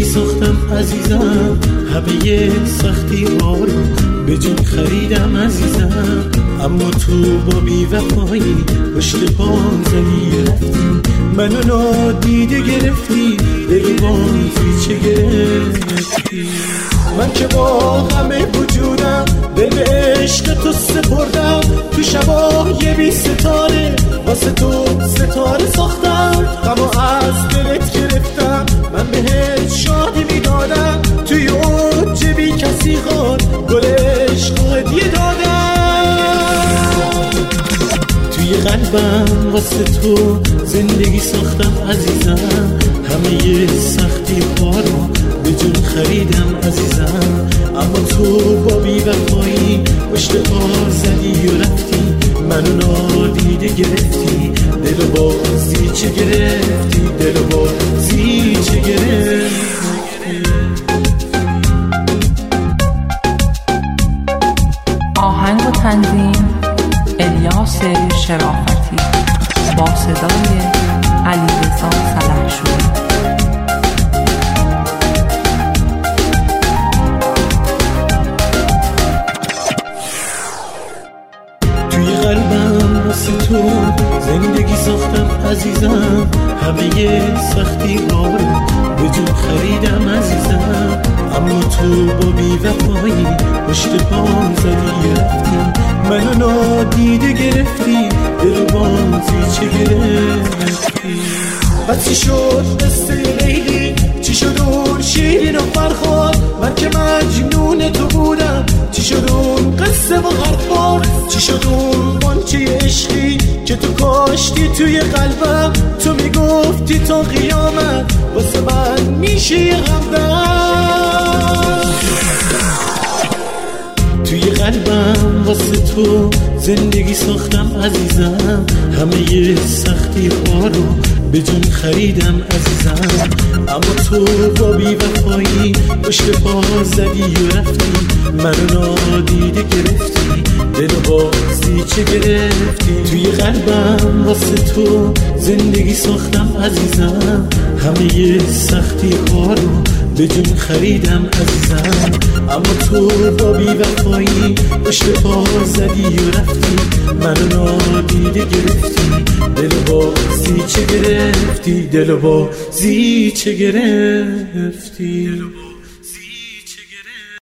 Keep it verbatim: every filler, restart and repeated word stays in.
زندگی ساختم عزیزم، همه سختی ها رو به جون خریدم عزیزم. اما تو با بی وفایی پشت پا زدی رفتی، منو نادیده گرفتی، دل بازی چه گرفتی. من که با همه وجودم دل به عشق تو سپردم، تو شبای بی ستاره واسه تو ستاره ساختم. غمو از دلت گرفتم، من بهت شادی میدادم، توی اوج بی کسی خود گل عشق و هدیه دادم. توی قلبم واسه تو زندگی ساختم عزیزم، همه سختی ها رو به جون خریدم عزیزم. اما تو با بی وفایی پشت پا زدی و رفتی، منو نادیده گرفتی، دل بازی چه گرفتی، دل بازی چه گرفتی. آهنگ و تنظیم الیاس شرافتی با صدای علیرضا سلحشوری. توی قلبم واسه تو زندگی ساختم عزیزم، همه سختی ها رو به جون خریدم عزیزم. اما تو با بی وفایی پشت پا زدی رفتی، منو نادیده گرفتی، دل بازی چه گرفتی. و چی شد قصه لیلی، چی شد اون شیرین و فرخار، من که مجنون تو بودم، چی شد اون قصه و حرفار، چی شد اون بانچه عشقی که تو کاشتی توی قلبم. تو میگفتی تا قیامت واسه من میشه یه همدم. توی قلبم واسه تو زندگی ساختم عزیزم، همه سختی ها رو به جون خریدم عزیزم. اما تو با بی وفایی پشت پا زدی و رفتی، منو نادیده گرفتی، دل بازی چه گرفتی. توی قلبم واسه تو زندگی ساختم عزیزم، همه سختی ها رو به جون خریدم عزیزم. اما تو با بی وفایی پشت پا زدی و رفتی، منو نادیده گرفتی، دل بازی چه گرفتی، دل بازی چه گرفتی.